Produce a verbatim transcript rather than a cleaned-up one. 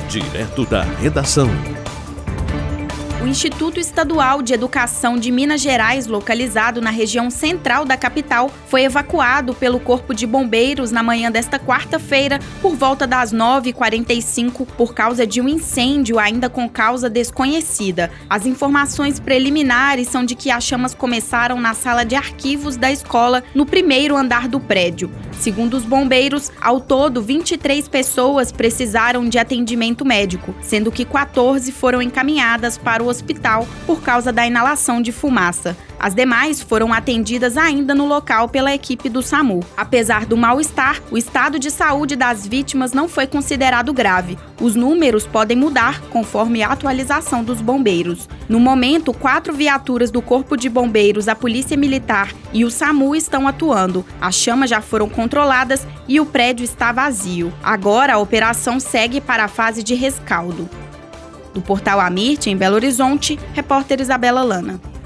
Direto da redação. O Instituto Estadual de Educação de Minas Gerais, localizado na região central da capital, foi evacuado pelo Corpo de Bombeiros na manhã desta quarta-feira, por volta das nove e quarenta e cinco, por causa de um incêndio ainda com causa desconhecida. As informações preliminares são de que as chamas começaram na sala de arquivos da escola, no primeiro andar do prédio. Segundo os bombeiros, ao todo, vinte e três pessoas precisaram de atendimento médico, sendo que quatorze foram encaminhadas para o hospital por causa da inalação de fumaça. As demais foram atendidas ainda no local pela equipe do SAMU. Apesar do mal-estar, o estado de saúde das vítimas não foi considerado grave. Os números podem mudar conforme a atualização dos bombeiros. No momento, quatro viaturas do Corpo de Bombeiros, a Polícia Militar e o SAMU estão atuando. As chamas já foram controladas e o prédio está vazio. Agora, a operação segue para a fase de rescaldo. Do Portal Amirte, em Belo Horizonte, repórter Isabela Lana.